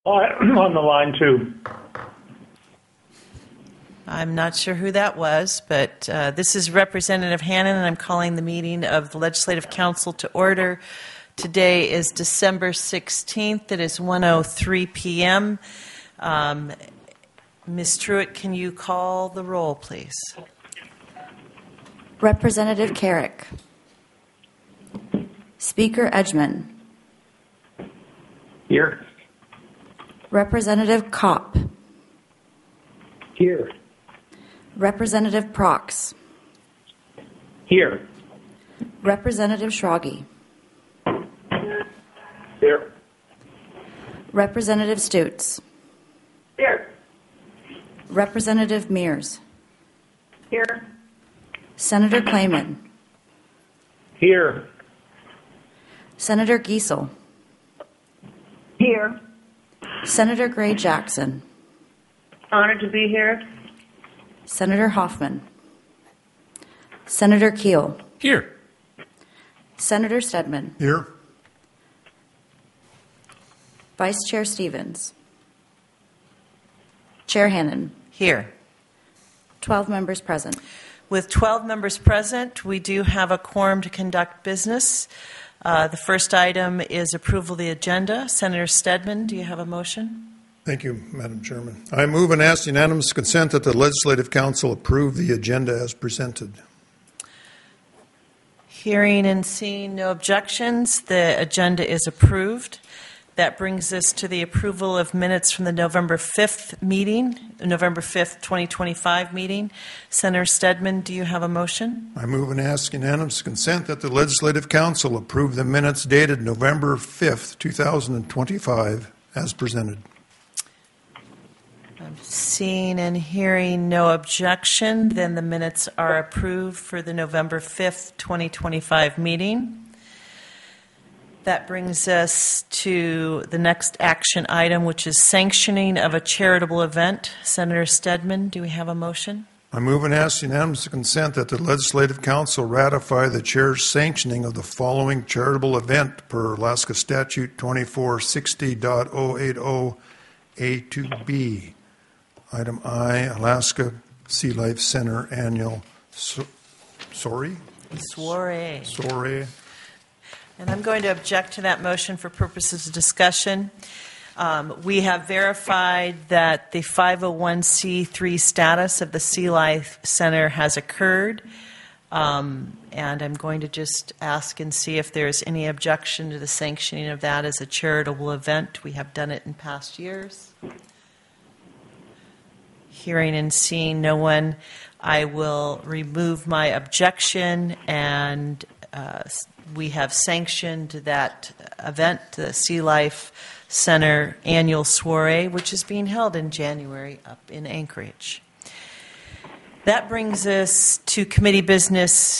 On the line, too. I'm not sure who that was, but this is Representative Hannan, and I'm calling the meeting of the Legislative Council to order. Today is December 16th. It is 1:03 p.m. Ms. Truitt, can you call the roll, please? Representative Carrick. Speaker Edgman. Here. Representative Kopp. Here. Representative Prox. Here. Representative Schrage. Here. Representative Stutes. Here. Representative Mears. Here. Senator Clayman. Here. Senator Giesel. Here. Senator Gray Jackson. Honored to be here. Senator Hoffman. Senator Keel. Here. Senator Stedman. Here. Vice Chair Stevens. Chair Hannan. Here. 12 members present. With 12 members present, we do have a quorum to conduct business. The first item is approval of the agenda. Senator Stedman, do you have a motion? Thank you, Madam Chairman. I move and ask unanimous consent that the Legislative Council approve the agenda as presented. Hearing and seeing no objections, the agenda is approved. That brings us to the approval of minutes from the November 5th meeting, November 5th, 2025 meeting. Senator Stedman, do you have a motion? I move and ask unanimous consent that the Legislative Council approve the minutes dated November 5th, 2025 as presented. I'm seeing and hearing no objection. Then the minutes are approved for the November 5th, 2025 meeting. That brings us to the next action item, which is sanctioning of a charitable event. Senator Stedman, do we have a motion? I move and ask unanimous consent that the Legislative Council ratify the Chair's sanctioning of the following charitable event per Alaska Statute 2460.080A2B. Item I, Alaska Sea Life Center Annual Soiree. And I'm going to object to that motion for purposes of discussion. We have verified that the 501c3 status of the Sea Life Center has occurred. And I'm going to just ask and see if there's any objection to the sanctioning of that as a charitable event. We have done it in past years. Hearing and seeing no one, I will remove my objection, and we have sanctioned that event, the Sea Life Center Annual Soiree, which is being held in January up in Anchorage. That brings us to committee business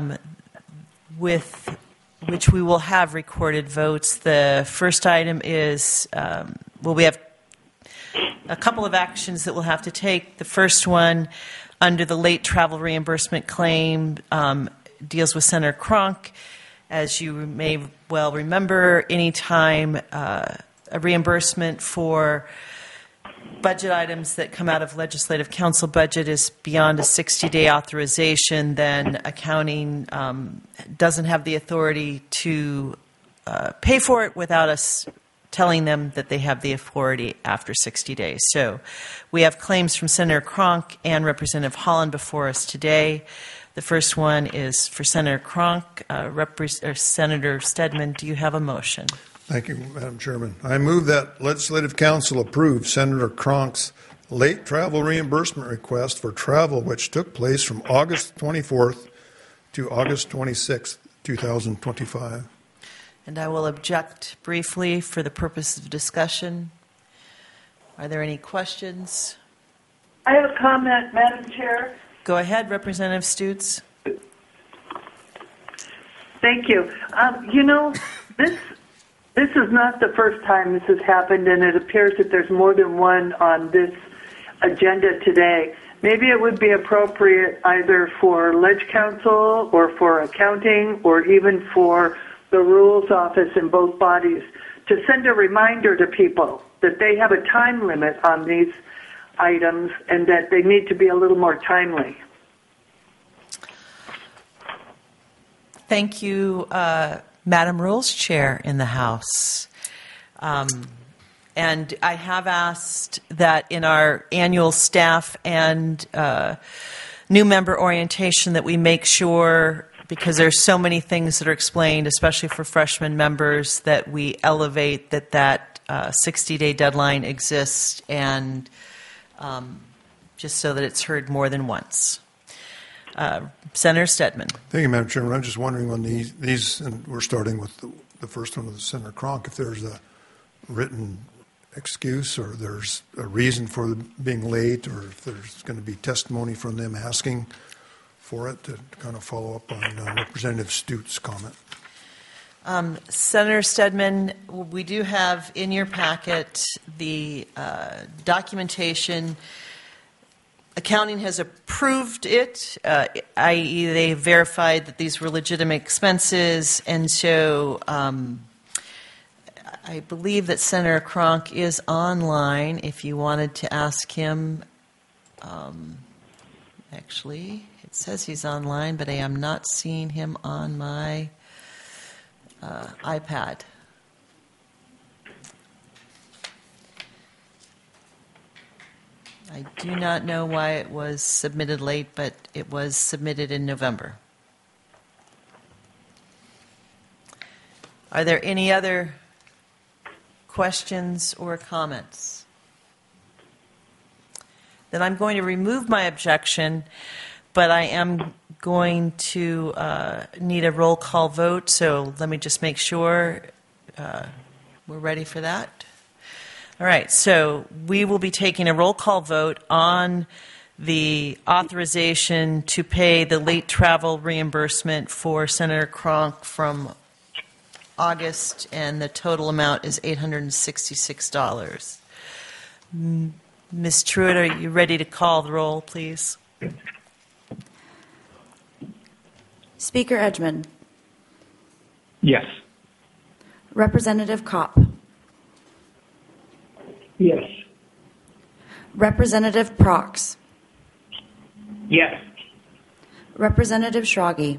with which we will have recorded votes. The first item is, we have a couple of actions that we'll have to take. The first one, under the late travel reimbursement claim, deals with Senator Kronk. As you may well remember, anytime a reimbursement for budget items that come out of Legislative Council budget is beyond a 60-day authorization, then accounting doesn't have the authority to pay for it without us telling them that they have the authority after 60 days. So we have claims from Senator Kronk and Representative Holland before us today. The first one is for Senator Kronk. Senator Stedman, do you have a motion? Thank you, Madam Chairman. I move that Legislative Council approve Senator Kronk's late travel reimbursement request for travel which took place from August 24th to August 26th, 2025. And I will object briefly for the purpose of discussion. Are there any questions? I have a comment, Madam Chair. Go ahead, Representative Stutes. Thank you. This is not the first time this has happened, and it appears that there's more than one on this agenda today. Maybe it would be appropriate either for Ledge Council or for accounting or even for the Rules Office in both bodies to send a reminder to people that they have a time limit on these items and that they need to be a little more timely. Thank you, Madam Rules Chair in the House. And I have asked that in our annual staff and new member orientation that we make sure, because there's so many things that are explained, especially for freshman members, that we elevate that 60-day deadline exists, and just so that it's heard more than once. Senator Stedman. Thank you, Madam Chairman. I'm just wondering on these, and we're starting with the first one with Senator Cronk, if there's a written excuse or there's a reason for being late, or if there's going to be testimony from them asking for it, to kind of follow up on Representative Stutz's comment. Senator Stedman, we do have in your packet the documentation. Accounting has approved it, i.e. they verified that these were legitimate expenses, and so I believe that Senator Cronk is online if you wanted to ask him. Actually, it says he's online, but I am not seeing him on my iPad. I do not know why it was submitted late, but it was submitted in November. Are there any other questions or comments? Then I'm going to remove my objection, but I am going to need a roll call vote, so let me just make sure we're ready for that. All right, so we will be taking a roll call vote on the authorization to pay the late travel reimbursement for Senator Cronk from August, and the total amount is $866. Ms. Truitt, are you ready to call the roll, please? Speaker Edgman. Yes. Representative Kopp. Yes. Representative Prox. Yes. Representative Schrage.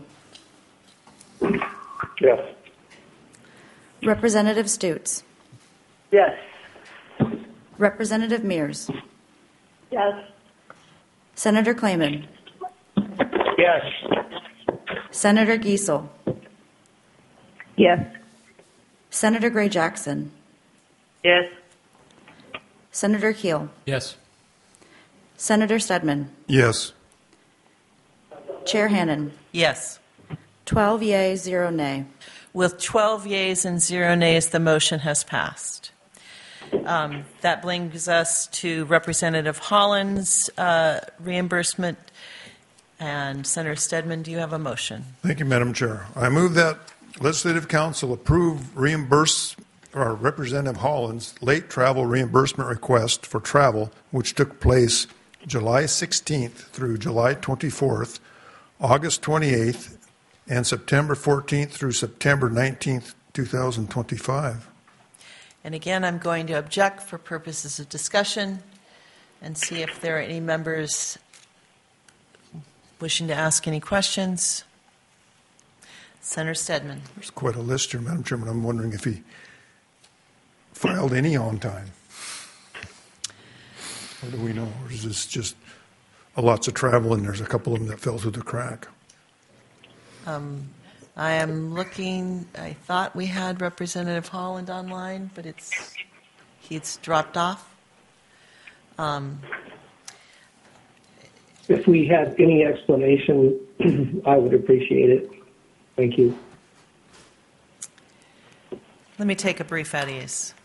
Yes. Representative Stutz. Yes. Representative Mears. Yes. Senator Clayman. Yes. Senator Giesel. Yes. Senator Gray Jackson. Yes. Senator Keel. Yes. Senator Stedman. Yes. Chair Hannan. Yes. 12 yea, 0 nay. With 12 yeas and 0 nays, the motion has passed. That brings us to Representative Holland's reimbursement. And Senator Stedman, do you have a motion? Thank you, Madam Chair. I move that Legislative Council approve Representative Holland's late travel reimbursement request for travel, which took place July 16th through July 24th, August 28th, and September 14th through September 19th, 2025. And again, I'm going to object for purposes of discussion and see if there are any members wishing to ask any questions. Senator Stedman. There's quite a list here, Madam Chairman. I'm wondering if he filed any on time. Or do we know? Or is this just lots of travel and there's a couple of them that fell through the crack? I am looking. I thought we had Representative Holland online, but he's dropped off. If we had any explanation, I would appreciate it. Thank you. Let me take a brief at ease.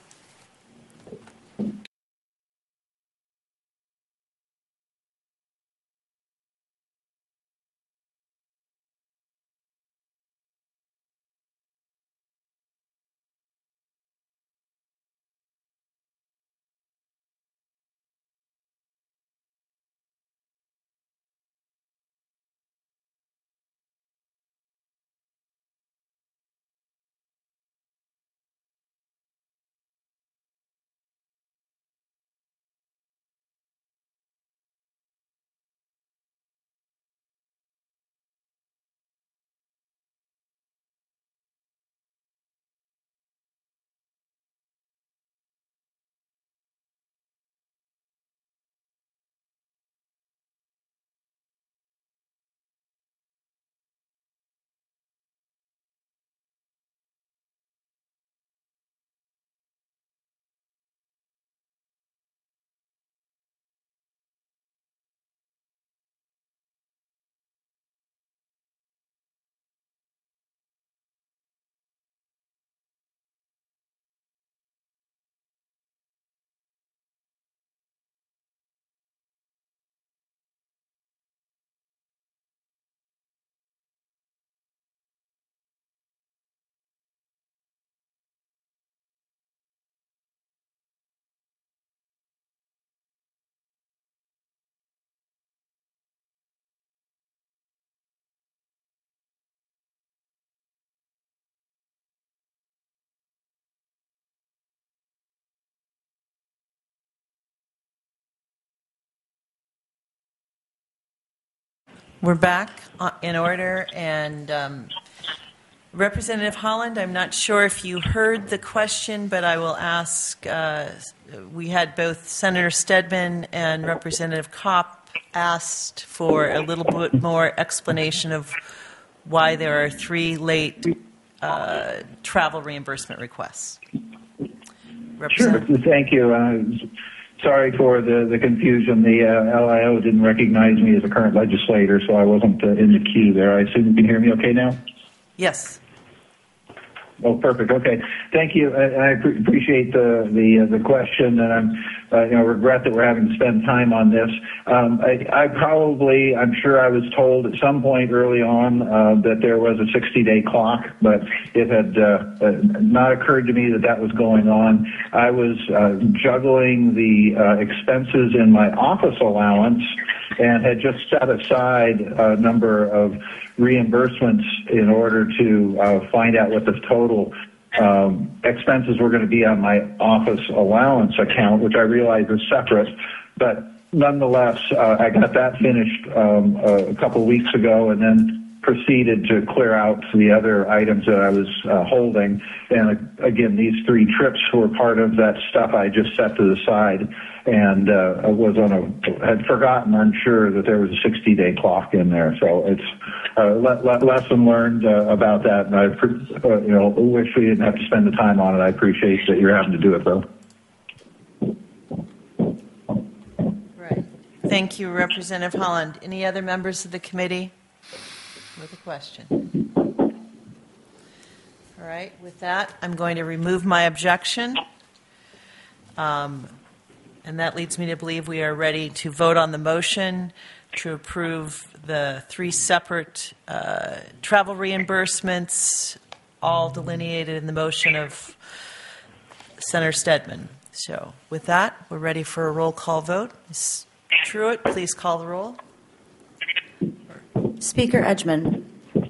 We're back in order, and Representative Holland, I'm not sure if you heard the question, but I will ask. We had both Senator Stedman and Representative Kopp asked for a little bit more explanation of why there are 3 late travel reimbursement requests. Sure. Thank you. Sorry for the confusion. The LIO didn't recognize me as a current legislator, so I wasn't in the queue there. I assume you can hear me okay now? Yes. Oh, perfect. Okay. Thank you. I appreciate the question, and I'm regret that we're having to spend time on this. I'm sure I was told at some point early on that there was a 60-day clock, but it had not occurred to me that was going on. I was juggling the expenses in my office allowance and had just set aside a number of reimbursements in order to find out what the total expenses were going to be on my office allowance account, which I realize is separate. But nonetheless, I got that finished a couple weeks ago, and then proceeded to clear out the other items that I was holding. And again, these 3 trips were part of that stuff I just set to the side, and had forgotten, unsure that there was a 60-day clock in there. So it's lesson learned about that, and I wish we didn't have to spend the time on it. I appreciate that you're having to do it, though. Right. Thank you, Representative Holland. Any other members of the committee with a question? All right. With that, I'm going to remove my objection. And that leads me to believe we are ready to vote on the motion to approve the 3 separate travel reimbursements, all delineated in the motion of Senator Stedman. So with that, we're ready for a roll call vote. Ms. Truitt, please call the roll. Speaker Edgman.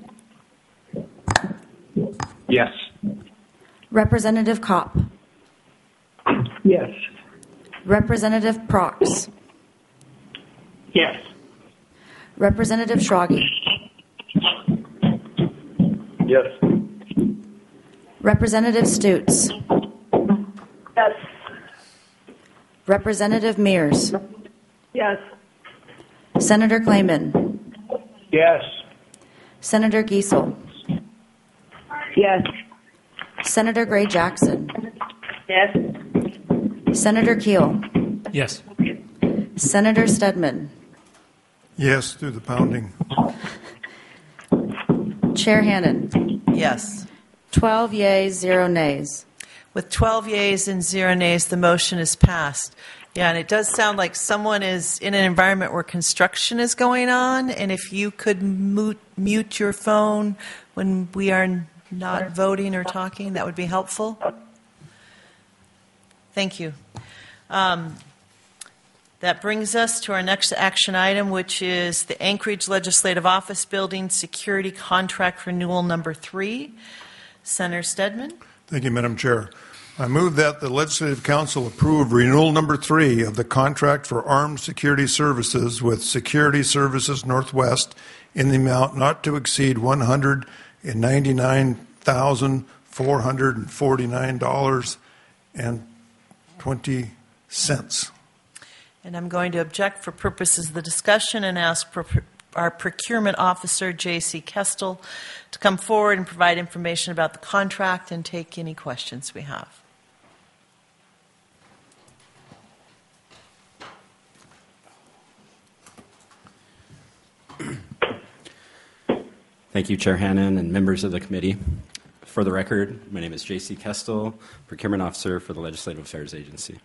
Yes. Representative Kopp. Yes. Representative Prox. Yes. Representative Schrage. Yes. Representative Stutes. Yes. Representative Mears. Yes. Senator Clayman. Yes. Senator Giesel. Yes. Senator Gray Jackson. Yes. Senator Keel. Yes. Senator Stedman. Yes, through the pounding. Chair Hannon. Yes. 12 yeas, 0 nays. With 12 yeas and 0 nays, the motion is passed. Yeah, and it does sound like someone is in an environment where construction is going on, and if you could mute your phone when we are not voting or talking, that would be helpful. Thank you. That brings us to our next action item, which is the Anchorage Legislative Office Building Security Contract Renewal Number 3. Senator Stedman. Thank you, Madam Chair. I move that the Legislative Council approve renewal number 3 of the contract for armed security services with Security Services Northwest in the amount not to exceed $199,449.20. And I'm going to object for purposes of the discussion and ask our procurement officer, J.C. Kestel, to come forward and provide information about the contract and take any questions we have. Thank you, Chair Hannon and members of the committee. For the record, my name is J.C. Kestel, Procurement Officer for the Legislative Affairs Agency.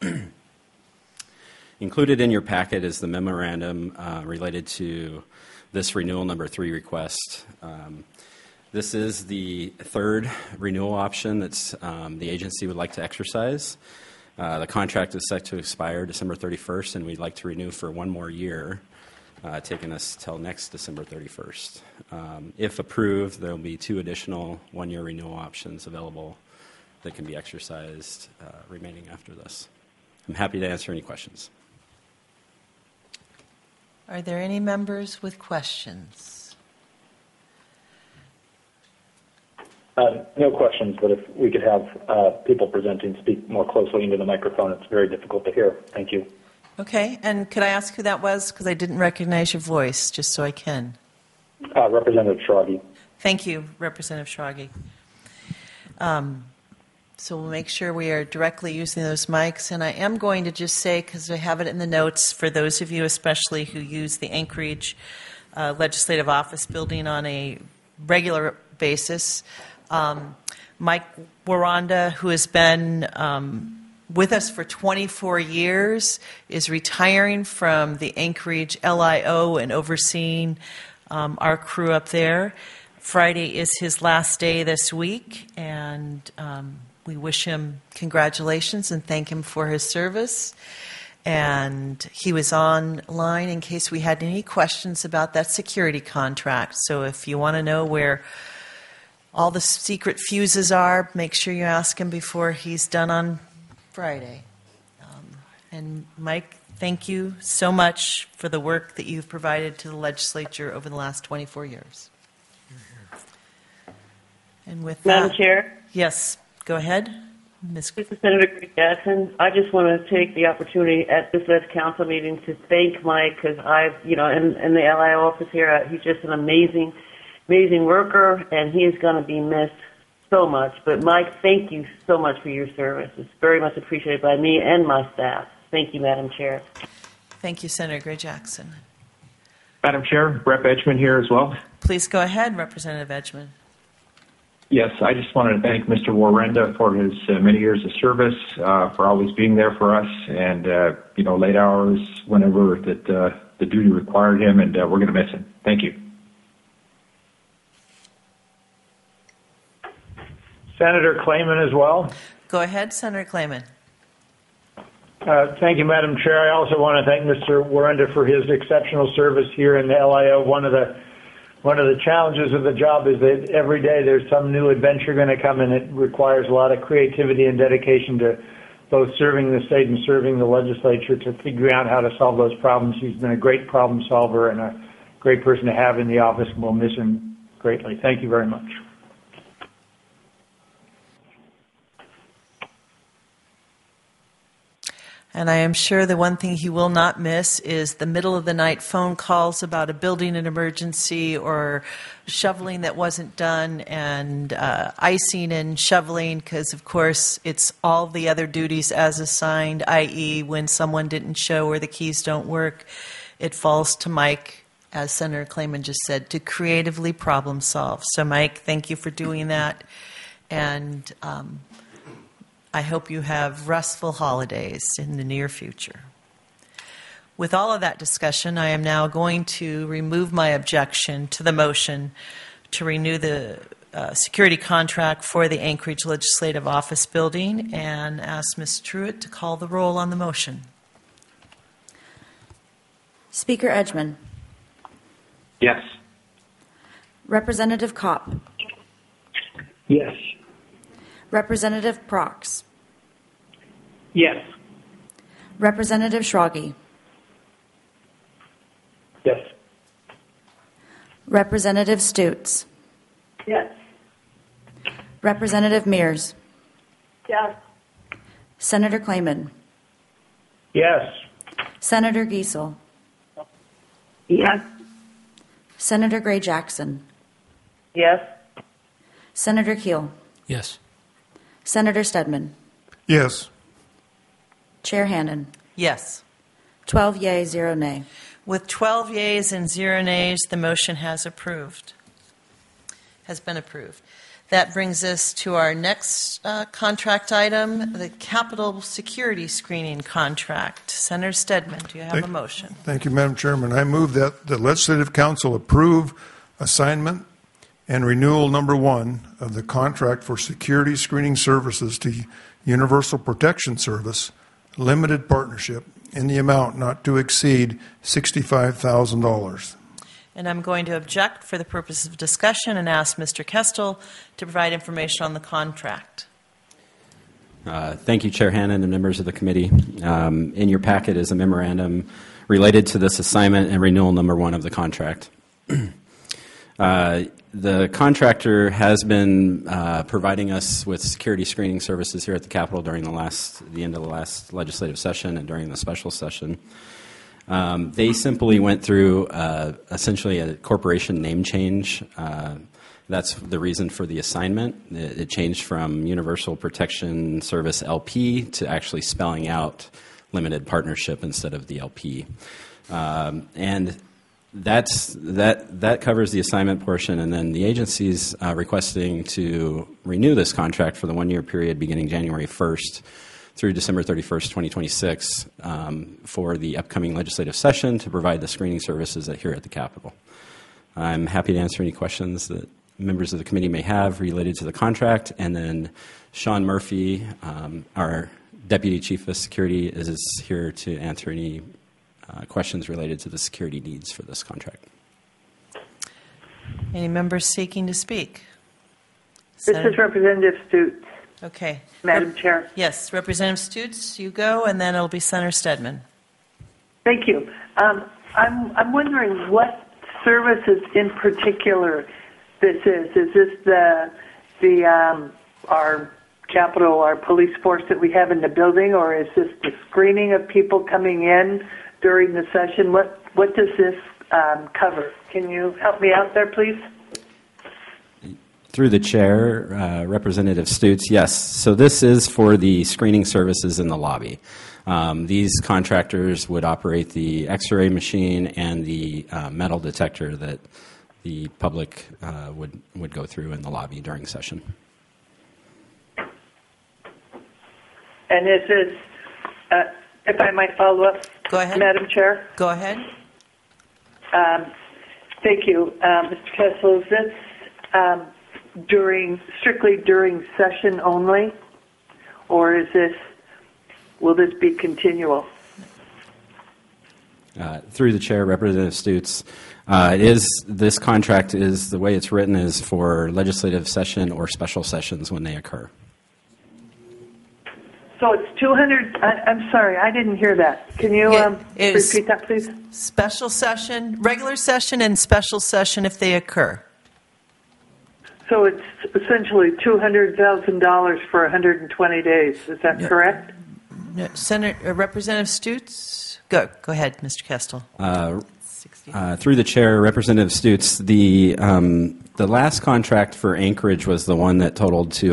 Included in your packet is the memorandum related to this renewal number 3 request. This is the 3rd renewal option that the agency would like to exercise. The contract is set to expire December 31st, and we'd like to renew for 1 more year, taking us till next December 31st. If approved, there will be 2 additional 1-year renewal options available that can be exercised remaining after this. I'm happy to answer any questions. Are there any members with questions? No questions, but if we could have people presenting speak more closely into the microphone, it's very difficult to hear. Thank you. Okay, and could I ask who that was? Because I didn't recognize your voice, just so I can. Representative Schrage. Thank you, Representative Schrage. So we'll make sure we are directly using those mics. And I am going to just say, because I have it in the notes, for those of you especially who use the Anchorage Legislative Office Building on a regular basis, Mike Waranda, who has been with us for 24 years, is retiring from the Anchorage LIO and overseeing our crew up there. Friday is his last day this week, and we wish him congratulations and thank him for his service. And he was online in case we had any questions about that security contract. So if you want to know where all the secret fuses are, make sure you ask him before he's done on Friday. And Mike, thank you so much for the work that you've provided to the legislature over the last 24 years. And with Madam that, Chair, yes, go ahead, Ms. this is Senator Greg Jackson. I just want to take the opportunity at this last council meeting to thank Mike, because in the LIO office here, he's just an amazing worker, and he is going to be missed so much. But Mike, thank you so much for your service. It's very much appreciated by me and my staff. Thank you, Madam Chair. Thank you, Senator Gray Jackson. Madam Chair, Rep. Edgman here as well. Please go ahead, Representative Edgman. Yes, I just wanted to thank Mr. Waranda for his many years of service, for always being there for us, and late hours whenever that the duty required him, and we're going to miss him. Thank you. Senator Clayman as well. Go ahead, Senator Clayman. Thank you, Madam Chair. I also want to thank Mr. Waranda for his exceptional service here in the LIO. One of the challenges of the job is that every day there's some new adventure going to come, and it requires a lot of creativity and dedication to both serving the state and serving the legislature to figure out how to solve those problems. He's been a great problem solver and a great person to have in the office, and we'll miss him greatly. Thank you very much. And I am sure the one thing he will not miss is the middle of the night phone calls about a building an emergency or shoveling that wasn't done, and icing and shoveling, because of course it's all the other duties as assigned, i.e. when someone didn't show or the keys don't work, it falls to Mike, as Senator Clayman just said, to creatively problem solve. So Mike, thank you for doing that, and I hope you have restful holidays in the near future. With all of that discussion, I am now going to remove my objection to the motion to renew the security contract for the Anchorage Legislative Office Building and ask Ms. Truitt to call the roll on the motion. Speaker Edgman. Yes. Representative Kopp. Yes. Representative Prox. Yes. Representative Schrage. Yes. Representative Stutes. Yes. Representative Mears. Yes. Senator Clayman. Yes. Senator Giesel. Yes. Senator Gray Jackson. Yes. Senator Keel. Yes. Senator Stedman. Yes. Chair Hannon. Yes. 12 yea, 0 nay. With 12 yeas and 0 nays, the motion has been approved. That brings us to our next contract item, the Capitol Security Screening Contract. Senator Stedman, do you have a motion? Thank you, Madam Chairman. I move that the Legislative Council approve assignment and renewal number 1 of the contract for security screening services to Universal Protection Service, limited partnership, in the amount not to exceed $65,000. And I'm going to object for the purpose of discussion and ask Mr. Kestel to provide information on the contract. Thank you, Chair Hannon and members of the committee. In your packet is a memorandum related to this assignment and renewal number 1 of the contract. The contractor has been providing us with security screening services here at the Capitol during the end of the last legislative session and during the special session. They simply went through essentially a corporation name change. That's the reason for the assignment. It changed from Universal Protection Service LP to actually spelling out limited partnership instead of the LP. And that covers the assignment portion, and then the agency's requesting to renew this contract for the 1-year period beginning January 1st through December 31st, 2026 for the upcoming legislative session to provide the screening services here at the Capitol. I'm happy to answer any questions that members of the committee may have related to the contract, and then Sean Murphy, our Deputy Chief of Security, is here to answer any questions related to the security needs for this contract. Any members seeking to speak? This is Representative Stutes. Okay. Madam Chair. Yes, Representative Stutes, you go, and then it'll be Senator Stedman. Thank you. I'm wondering what services in particular this is. Is this our Capitol, our police force that we have in the building, or is this the screening of people coming in during the session? What does this cover? Can you help me out there, please? Through the chair, Representative Stutes, yes. So this is for the screening services in the lobby. These contractors would operate the X-ray machine and the metal detector that the public would go through in the lobby during session. And this is, if I might follow up, go ahead, Madam Chair. Go ahead. Thank you, Mr. Kessel. Is this strictly during session only, or will this be continual? Through the chair, Representative Stutes, this contract is, the way it's written, is for legislative session or special sessions when they occur. So it's 200. I'm sorry, I didn't hear that. Can you repeat that, please? Special session, regular session, and special session if they occur. So it's essentially $200,000 for 120 days. Is that correct? No, Senator Representative Stutes, go ahead, Mr. Kestel. Through the chair, Representative Stutes, the last contract for Anchorage was the one that totaled to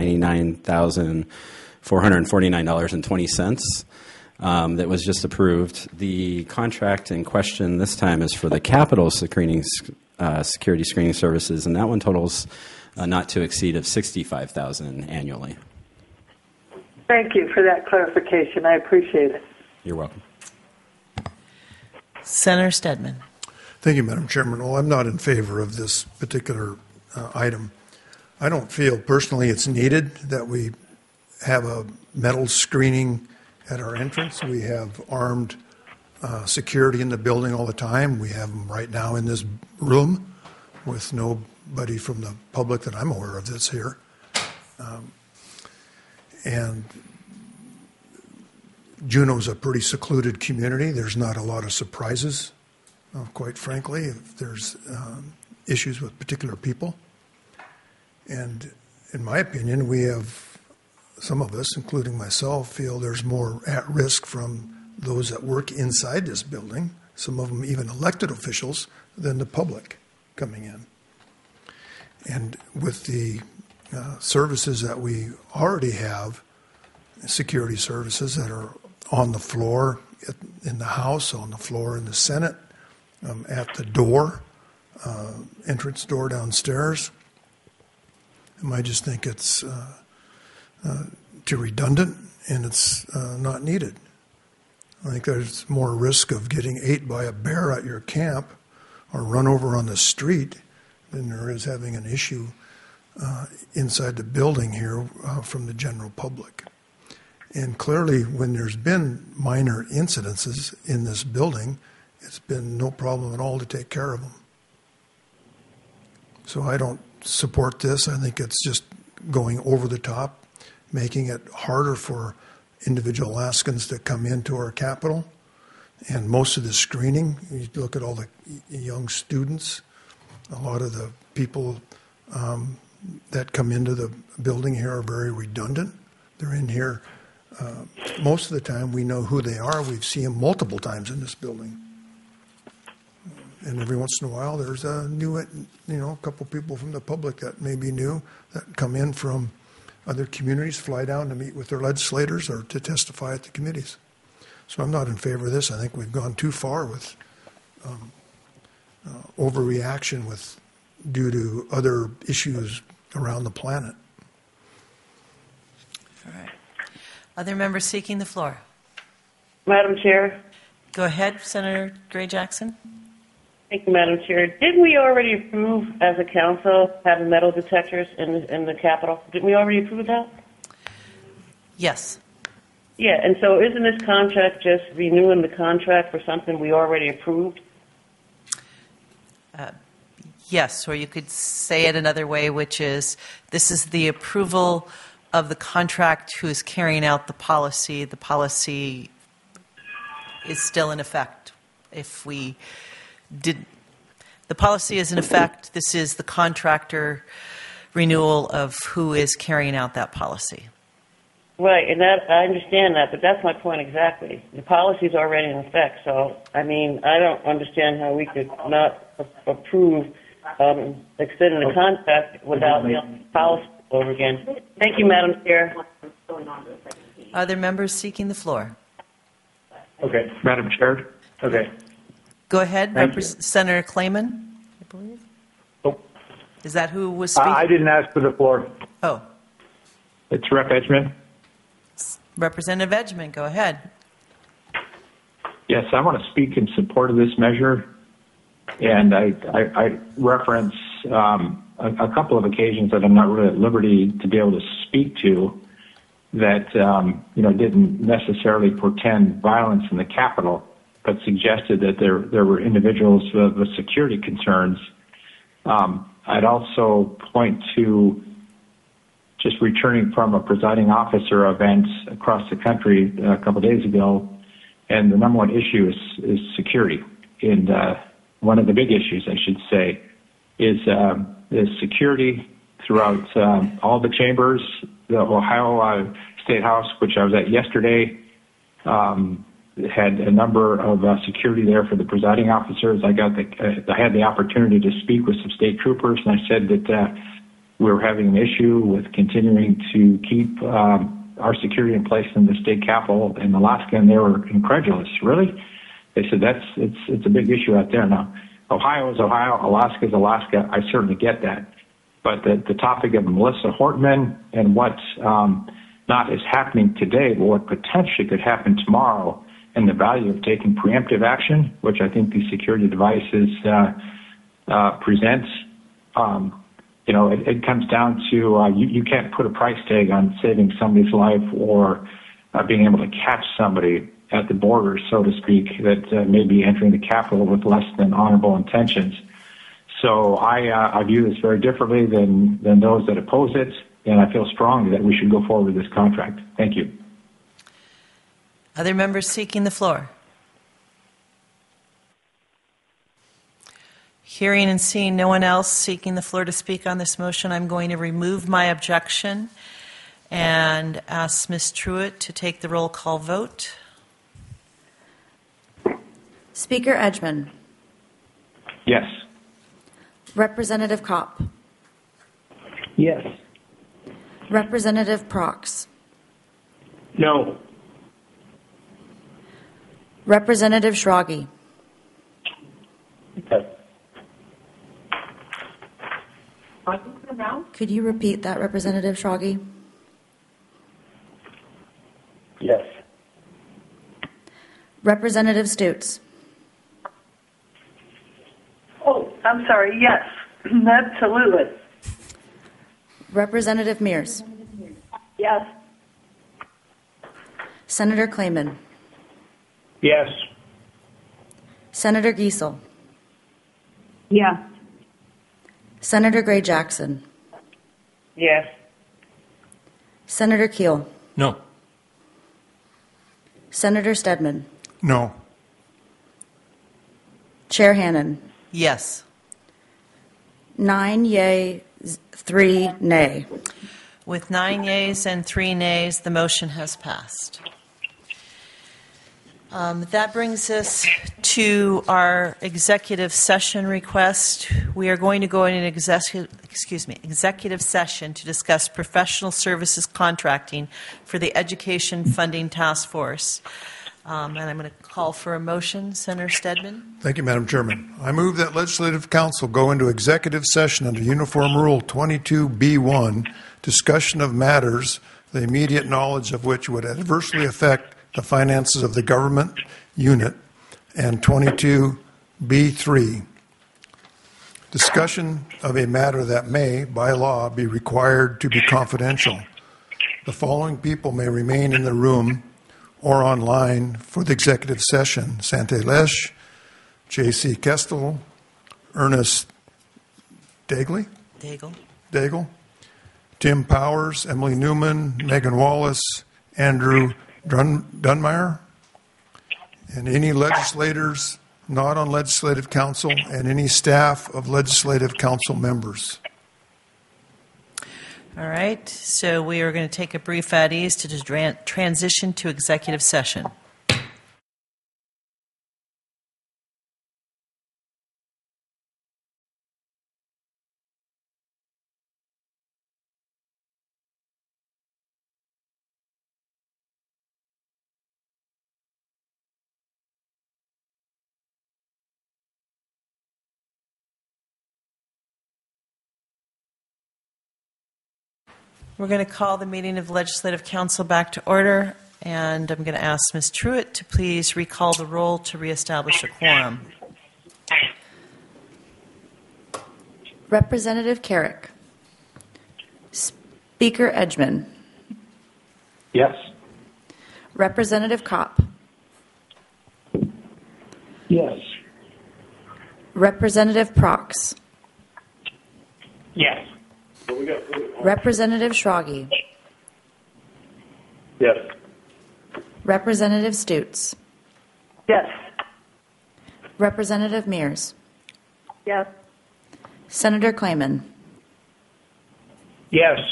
$199,449.20. That was just approved. The contract in question this time is for the Capitol security screening services, and that one totals not to exceed of $65,000 annually. Thank you for that clarification. I appreciate it. You're welcome. Senator Stedman. Thank you, Madam Chairman. Well, I'm not in favor of this particular item. I don't feel personally it's needed that we have a metal screening at our entrance. We have armed security in the building all the time. We have them right now in this room with nobody from the public that I'm aware of that's here. And Juneau's a pretty secluded community. There's not a lot of surprises, quite frankly, if there's issues with particular people. And in my opinion, we have, some of us, including myself, feel there's more at risk from those that work inside this building, some of them even elected officials, than the public coming in. And with the services that we already have, security services that are on the floor in the House, on the floor in the Senate, at the door, entrance door downstairs, I just think it's too redundant and it's not needed. I think there's more risk of getting ate by a bear at your camp or run over on the street than there is having an issue inside the building here from the general public. And clearly, when there's been minor incidences in this building, it's been no problem at all to take care of them. So I don't support this. I think it's just going over the top, making it harder for individual Alaskans to come into our capital. And most of the screening, you look at all the young students, a lot of the people that come into the building here are very redundant. They're in here most of the time. We know who they are. We've seen them multiple times in this building. And every once in a while, there's a new, a couple people from the public that may be new that come in from other communities, fly down to meet with their legislators or to testify at the committees. So I'm not in favor of this. I think we've gone too far with overreaction due to other issues around the planet. All right. Other members seeking the floor? Madam Chair. Go ahead, Senator Gray Jackson. Thank you, Madam Chair. Didn't we already approve as a council having metal detectors in the Capitol? Didn't we already approve that? Yes. Yeah, and so isn't this contract just renewing the contract for something we already approved? Yes, or you could say it another way, which is this is the approval of the contract who is carrying out the policy. The policy is still in effect. If we did, the policy is in effect. This is the contractor renewal of who is carrying out that policy. Right, and that I understand that, but that's my point exactly. The policy is already in effect, so I mean, I don't understand how we could not approve extending the contract without the policy over again. Thank you, Madam Chair. Other members seeking the floor? Okay. Madam Chair. Okay. Go ahead, Thank you. Senator Clayman, I believe. Oh. Is that who was speaking? I didn't ask for the floor. Oh, It's Rep. Edgman. Representative Edgman, go ahead. Yes, I want to speak in support of this measure, and I reference a couple of occasions that I'm not really at liberty to be able to speak to that didn't necessarily portend violence in the Capitol, but suggested that there were individuals with security concerns. I'd also point to just returning from a presiding officer event across the country a couple of days ago, and the number one issue is security. And one of the big issues, I should say, is security throughout all the chambers. The Ohio State House, which I was at yesterday, had a number of security there for the presiding officers. I had the opportunity to speak with some state troopers, and I said that we were having an issue with continuing to keep our security in place in the state capitol in Alaska, and they were incredulous. Really? They said it's a big issue out there. Now, Ohio is Ohio, Alaska is Alaska. I certainly get that. But the topic of Melissa Hortman and what not is happening today, but what potentially could happen tomorrow, and the value of taking preemptive action, which I think these security devices present, it comes down to you can't put a price tag on saving somebody's life or being able to catch somebody at the border, so to speak, that may be entering the Capitol with less than honorable intentions. So I view this very differently than those that oppose it, and I feel strongly that we should go forward with this contract. Thank you. Other members seeking the floor? Hearing and seeing no one else seeking the floor to speak on this motion, I'm going to remove my objection and ask Ms. Truitt to take the roll call vote. Speaker Edgman. Yes. Representative Kopp. Yes. Representative Prox. No. Representative Schrage. Okay. Could you repeat that, Representative Schrage? Yes. Representative Stutes. Oh, I'm sorry. Yes, absolutely. Representative Mears. Yes. Senator Clayman. Yes. Senator Giesel. Yes. Senator Gray Jackson. Yes. Senator Keel. No. Senator Stedman. No. Chair Hannon. Yes. 9 yea, 3 nay. With 9 yeas and 3 nays, the motion has passed. That brings us to our executive session request. We are going to go in an executive session to discuss professional services contracting for the Education Funding Task Force. And I'm going to call for a motion. Senator Stedman. Thank you, Madam Chairman. I move that Legislative Council go into executive session under Uniform Rule 22B1, discussion of matters, the immediate knowledge of which would adversely affect the finances of the government unit, and 22B3, discussion of a matter that may, by law, be required to be confidential. The following people may remain in the room or online for the executive session: Sante Lesh, J.C. Kestel, Ernest Daigle, Tim Powers, Emily Newman, Megan Wallace, Andrew Dunmeyer, and any legislators not on Legislative Council, and any staff of Legislative Council members. All right, so we are going to take a brief at ease to transition to executive session. We're going to call the meeting of Legislative Council back to order, and I'm going to ask Ms. Truitt to please recall the roll to reestablish a quorum. Representative Carrick. Speaker Edgman. Yes. Representative Kopp. Yes. Representative Prox. Yes. Representative Schrage. Yes. Representative Stutes. Yes. Representative Mears. Yes. Senator Clayman. Yes.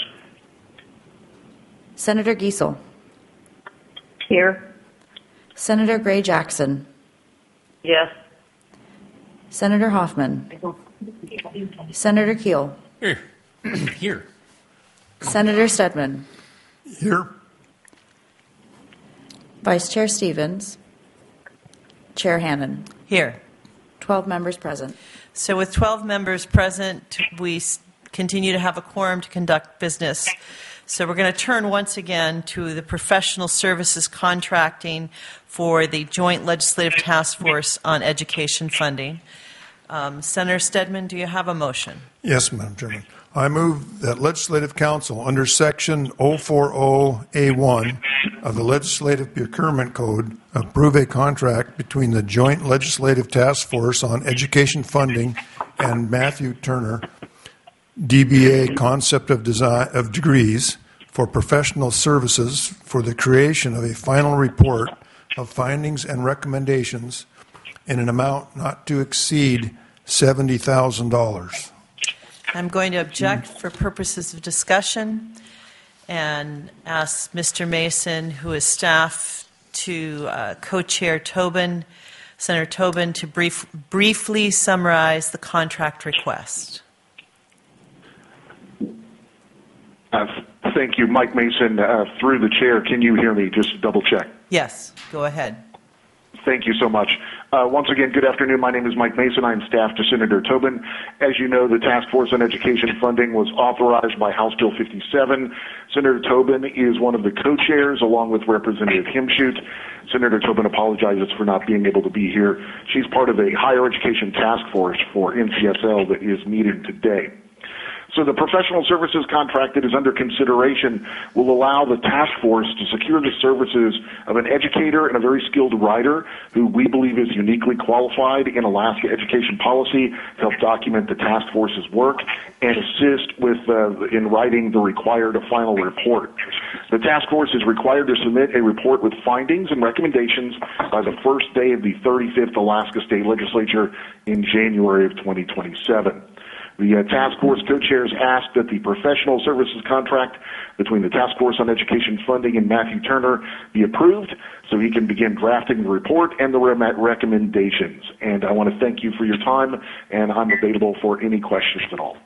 Senator Giesel. Here. Senator Gray Jackson. Yes. Senator Hoffman. Senator Keel. Here. Senator Stedman. Here. Vice Chair Stevens. Chair Hannon. Here. 12 members present. So with 12 members present, we continue to have a quorum to conduct business. So we're going to turn once again to the professional services contracting for the Joint Legislative Task Force on Education Funding. Senator Stedman, do you have a motion? Yes, Madam Chairman. I move that Legislative Council, under Section 040A1 of the Legislative Procurement Code, approve a contract between the Joint Legislative Task Force on Education Funding and Matthew Turner, DBA Concept of Design of Degrees, for professional services for the creation of a final report of findings and recommendations in an amount not to exceed $70,000. I'm going to object for purposes of discussion and ask Mr. Mason, who is staff, to co-chair Tobin, Senator Tobin, to briefly summarize the contract request. Thank you. Mike Mason, through the chair. Can you hear me? Just double check. Yes, go ahead. Thank you so much. Once again, good afternoon. My name is Mike Mason. I'm staff to Senator Tobin. As you know, the Task Force on Education Funding was authorized by House Bill 57. Senator Tobin is one of the co-chairs, along with Representative Himschoot. Senator Tobin apologizes for not being able to be here. She's part of a higher education task force for NCSL that is meeting today. So the professional services contract that is under consideration will allow the task force to secure the services of an educator and a very skilled writer who we believe is uniquely qualified in Alaska education policy to help document the task force's work and assist with in writing the required final report. The task force is required to submit a report with findings and recommendations by the first day of the 35th Alaska State Legislature in January of 2027. The task force co-chairs asked that the professional services contract between the Task Force on Education Funding and Matthew Turner be approved so he can begin drafting the report and the recommendations. And I want to thank you for your time, and I'm available for any questions at all.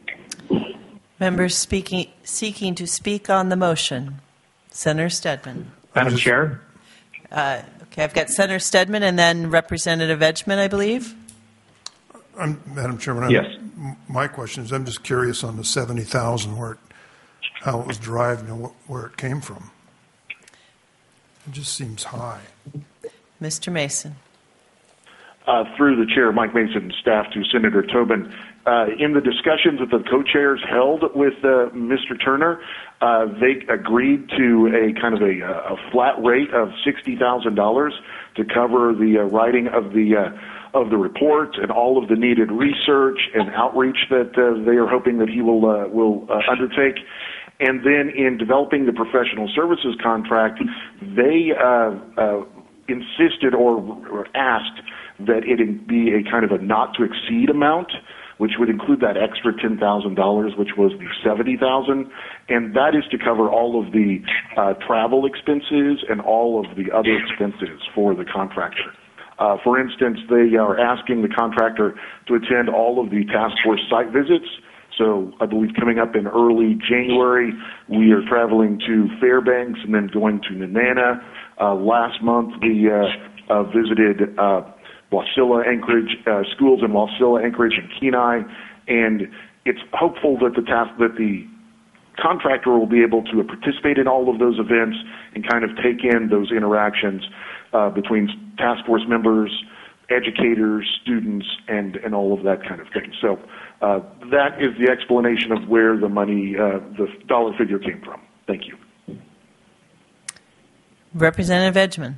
Members seeking to speak on the motion. Senator Stedman. Madam Chair? Okay, I've got Senator Stedman and then Representative Edgman, I believe. Madam Chairman, yes. My question is, I'm just curious on the 70,000, how it was derived and where it came from. It just seems high. Mr. Mason. Through the chair, Mike Mason, staff to Senator Tobin. In the discussions that the co-chairs held with Mr. Turner, they agreed to a kind of a flat rate of $60,000 to cover the writing of the report and all of the needed research and outreach that they are hoping that he will undertake. And then in developing the professional services contract, they insisted or asked that it be a kind of a not-to-exceed amount, which would include that extra $10,000, which was the $70,000, and that is to cover all of the travel expenses and all of the other expenses for the contractor. For instance, they are asking the contractor to attend all of the task force site visits. So I believe coming up in early January, we are traveling to Fairbanks and then going to Nenana. Last month, we visited Wasilla, Anchorage, schools in Wasilla, Anchorage, and Kenai, and it's hopeful that the contractor will be able to participate in all of those events and kind of take in those interactions between task force members, educators, students, and all of that kind of thing. So that is the explanation of where the money, the dollar figure came from. Thank you. Representative Edgman.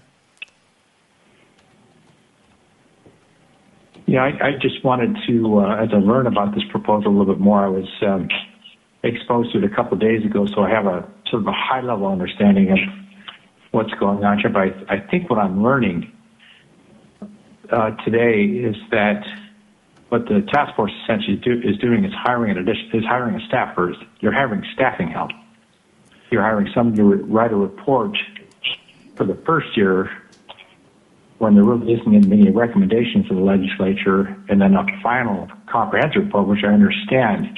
Yeah, I just wanted to, as I learned about this proposal a little bit more, I was exposed to it a couple of days ago, so I have a sort of a high-level understanding of what's going on here. But I think what I'm learning today is that what the task force essentially is doing is hiring a staffer. You're hiring staffing help. You're hiring someone to write a report for the first year when there really isn't going to be any recommendations to the legislature, and then a final comprehensive report, which I understand.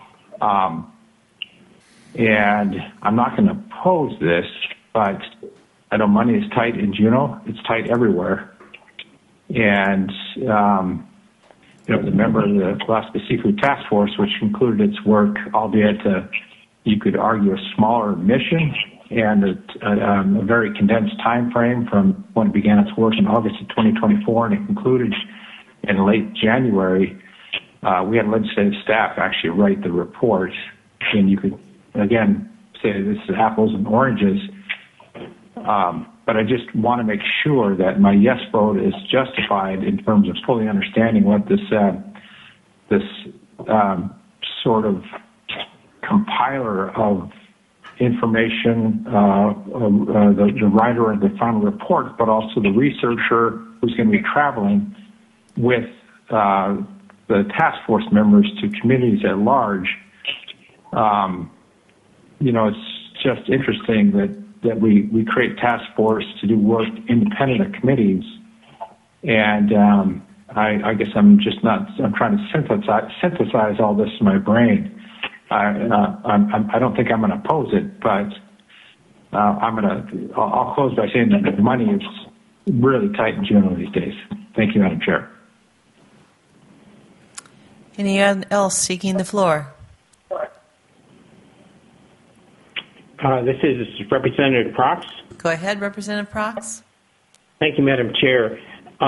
And I'm not going to oppose this, but I know money is tight in Juneau. It's tight everywhere. And, the member of the Alaska Seafood Task Force, which concluded its work, albeit you could argue a smaller mission and a very condensed time frame from when it began its work in August of 2024 and it concluded in late January. We had legislative staff actually write the report, and you could, again, say this is apples and oranges. But I just want to make sure that my yes vote is justified in terms of fully understanding what this sort of compiler of information, the writer of the final report, but also the researcher who's going to be traveling with the task force members to communities at large. It's just interesting that we create task force to do work independent of committees. And I guess I'm trying to synthesize all this in my brain. I don't think I'm going to oppose it, but I'll close by saying that the money is really tight in Juneau these days. Thank you, Madam Chair. Anyone else seeking the floor? This is Representative Prox. Go ahead, Representative Prox. Thank you, Madam Chair.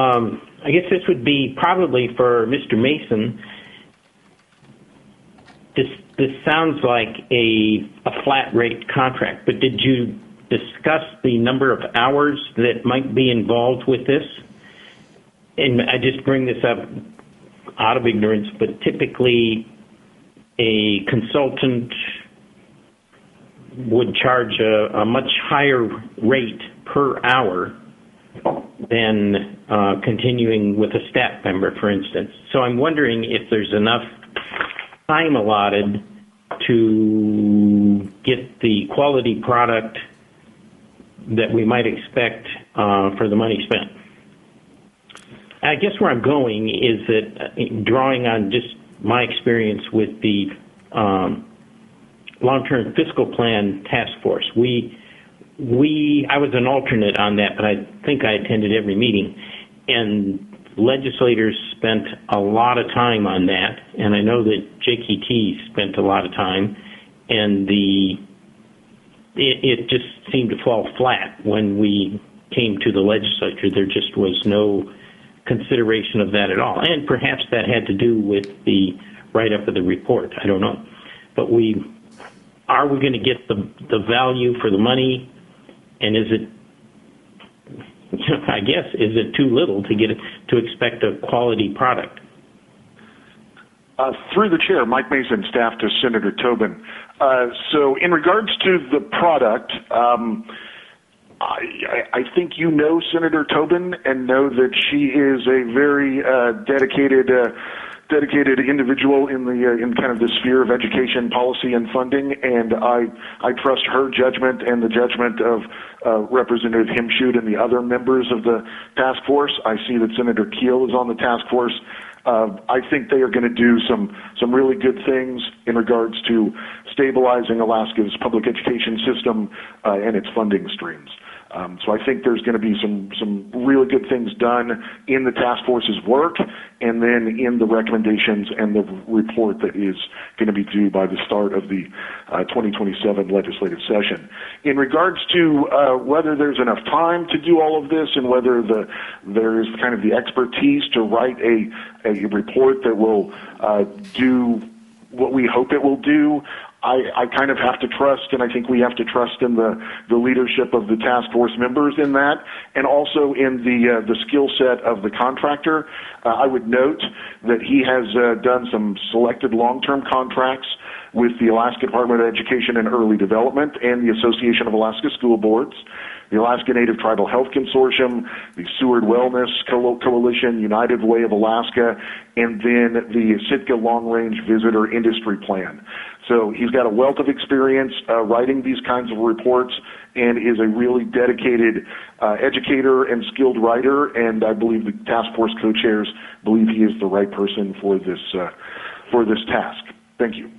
I guess this would be probably for Mr. Mason. this sounds like a flat rate contract, but did you discuss the number of hours that might be involved with this? And I just bring this up out of ignorance, but typically a consultant would charge a much higher rate per hour than continuing with a staff member, for instance. So I'm wondering if there's enough time allotted to get the quality product that we might expect for the money spent. I guess where I'm going is that, drawing on just my experience with the long-term fiscal plan task force, I was an alternate on that, but I think I attended every meeting, and legislators spent a lot of time on that, and I know that JKT spent a lot of time, and it just seemed to fall flat when we came to the legislature. There just was no consideration of that at all, and perhaps that had to do with the write-up of the report. I don't know, but are we going to get the value for the money, and is it? I guess, is it too little to expect a quality product? Through the chair, Mike Mason, staff to Senator Tobin. So in regards to the product, I think you know Senator Tobin and know that she is a very dedicated individual in kind of the sphere of education policy and funding, and I trust her judgment and the judgment of Representative Himschoot and the other members of the task force. I see that Senator Keel is on the task force. I think they are going to do some really good things in regards to stabilizing Alaska's public education system and its funding streams. So I think there's going to be some really good things done in the task force's work, and then in the recommendations and the report that is going to be due by the start of the 2027 legislative session. In regards to whether there's enough time to do all of this, and whether there's kind of the expertise to write a report that will do what we hope it will do, I kind of have to trust, and I think we have to trust in the leadership of the task force members in that, and also in the skill set of the contractor. I would note that he has done some selected long-term contracts with the Alaska Department of Education and Early Development and the Association of Alaska School Boards, the Alaska Native Tribal Health Consortium, the Seward Wellness Coalition, United Way of Alaska, and then the Sitka Long Range Visitor Industry Plan. So he's got a wealth of experience writing these kinds of reports, and is a really dedicated educator and skilled writer, and I believe the task force co-chairs believe he is the right person for this task. Thank you.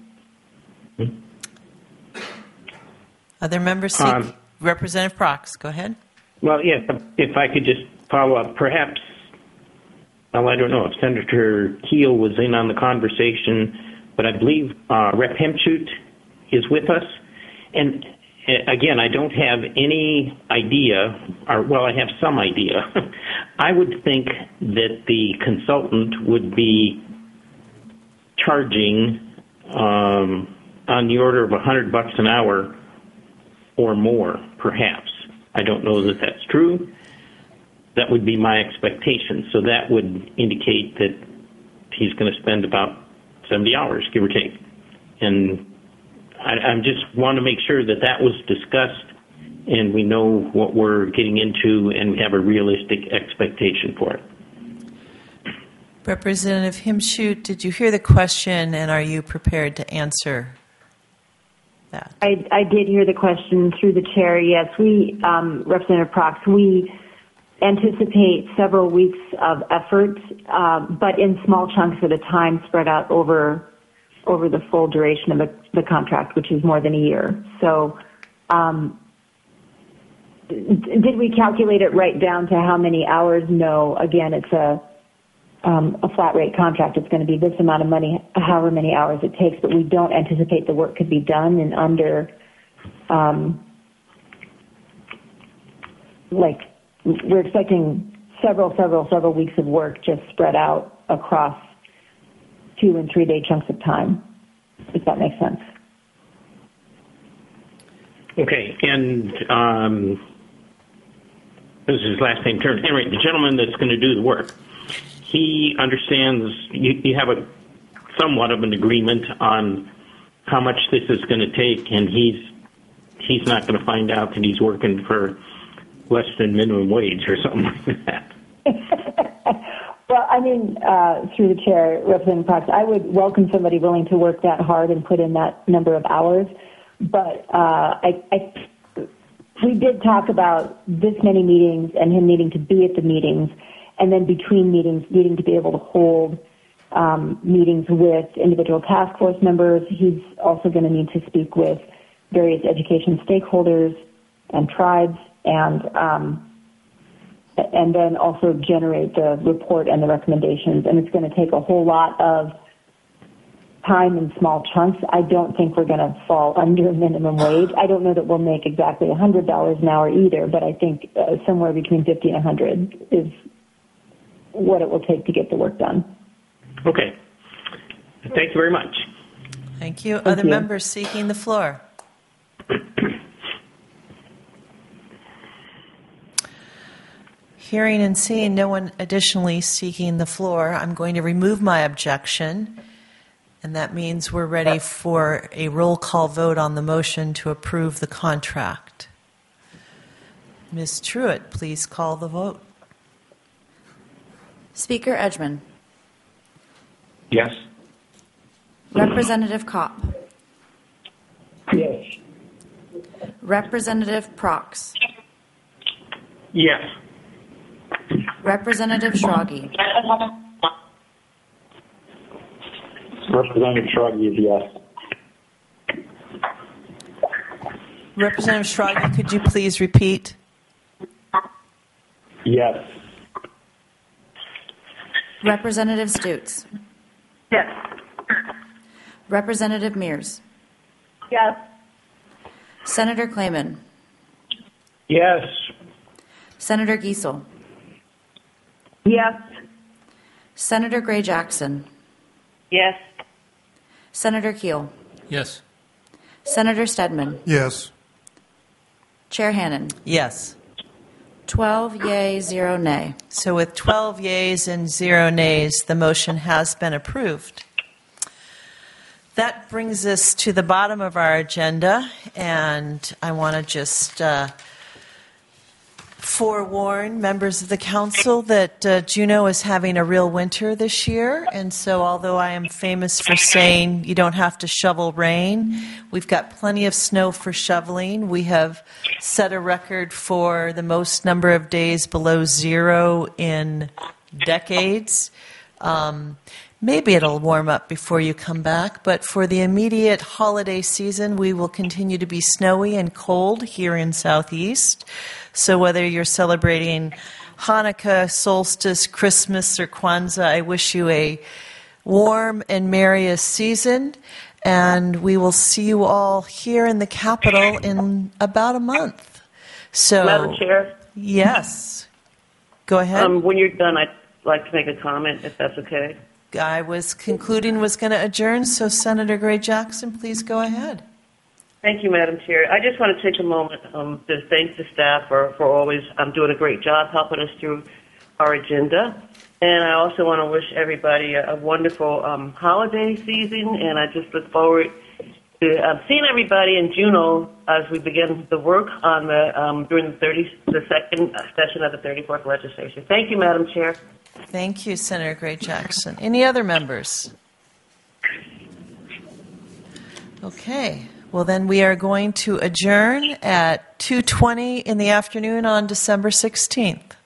Other members seek Representative Prox, go ahead. Well, yes, if I could just follow up, perhaps, well, I don't know if Senator Keel was in on the conversation, but I believe Rep. Himschoot is with us. And again, I don't have any idea, or well, I have some idea. I would think that the consultant would be charging on the order of $100 an hour or more, perhaps. I don't know that that's true. That would be my expectation. So that would indicate that he's going to spend about 70 hours, give or take. And I just want to make sure that that was discussed and we know what we're getting into and we have a realistic expectation for it. Representative Himschoot, did you hear the question, and are you prepared to answer that? I did hear the question through the chair. Yes, we, Representative Prox, we anticipate several weeks of effort, but in small chunks at a time, spread out over the full duration of the contract, which is more than a year. So, did we calculate it right down to how many hours? No. Again, it's a flat rate contract. It's going to be this amount of money, however many hours it takes, but we don't anticipate the work could be done in under, we're expecting several weeks of work just spread out across 2 and 3 day chunks of time. if that makes sense. Okay, and this is his last name turn. Anyway, the gentleman that's going to do the work, he understands you have a somewhat of an agreement on how much this is going to take, and he's not going to find out that he's working for less than minimum wage or something like that. Well, I mean, through the chair, Representative Prox, I would welcome somebody willing to work that hard and put in that number of hours. But we did talk about this many meetings and him needing to be at the meetings, and then between meetings needing to be able to hold meetings with individual task force members. He's also going to need to speak with various education stakeholders and tribes, and then also generate the report and the recommendations. And it's going to take a whole lot of time in small chunks. I don't think we're going to fall under minimum wage. I don't know that we'll make exactly $100 an hour either, but I think somewhere between 50 and 100 is what it will take to get the work done. Okay. Thank you very much. Thank you. Other members seeking the floor? Hearing and seeing no one additionally seeking the floor, I'm going to remove my objection, and that means we're ready for a roll call vote on the motion to approve the contract. Ms. Truitt, please call the vote. Speaker Edgman. Yes. Representative Kopp. Yes. Representative Prox. Yes. Representative Schrage. Representative Schrage is yes. Representative Schrage, could you please repeat? Yes. Representative Stutes. Yes. Representative Mears. Yes. Senator Clayman. Yes. Senator Giesel. Yes. Senator Gray Jackson. Yes. Senator Keel. Yes. Senator Stedman. Yes. Chair Hannon. Yes. 12 yea, 0 nay. So with 12 yeas and 0 nays, the motion has been approved. That brings us to the bottom of our agenda, and I want to just forewarn members of the council that Juneau is having a real winter this year, and so although I am famous for saying you don't have to shovel rain, we've got plenty of snow for shoveling. We have set a record for the most number of days below zero in decades. Maybe it'll warm up before you come back, but for the immediate holiday season, we will continue to be snowy and cold here in Southeast. So whether you're celebrating Hanukkah, solstice, Christmas, or Kwanzaa, I wish you a warm and merriest season, and we will see you all here in the Capitol in about a month. So, Madam Chair? Yes. Go ahead. When you're done, I'd like to make a comment, if that's okay. I was concluding was going to adjourn, so Senator Gray Jackson, please go ahead. Thank you, Madam Chair. I just want to take a moment to thank the staff for always doing a great job helping us through our agenda. And I also want to wish everybody a wonderful holiday season, and I just look forward to seeing everybody in Juneau as we begin the work on during the second session of the 34th legislature. Thank you, Madam Chair. Thank you, Senator Gray Jackson. Any other members? Okay. Well, then we are going to adjourn at 2:20 in the afternoon on December 16th.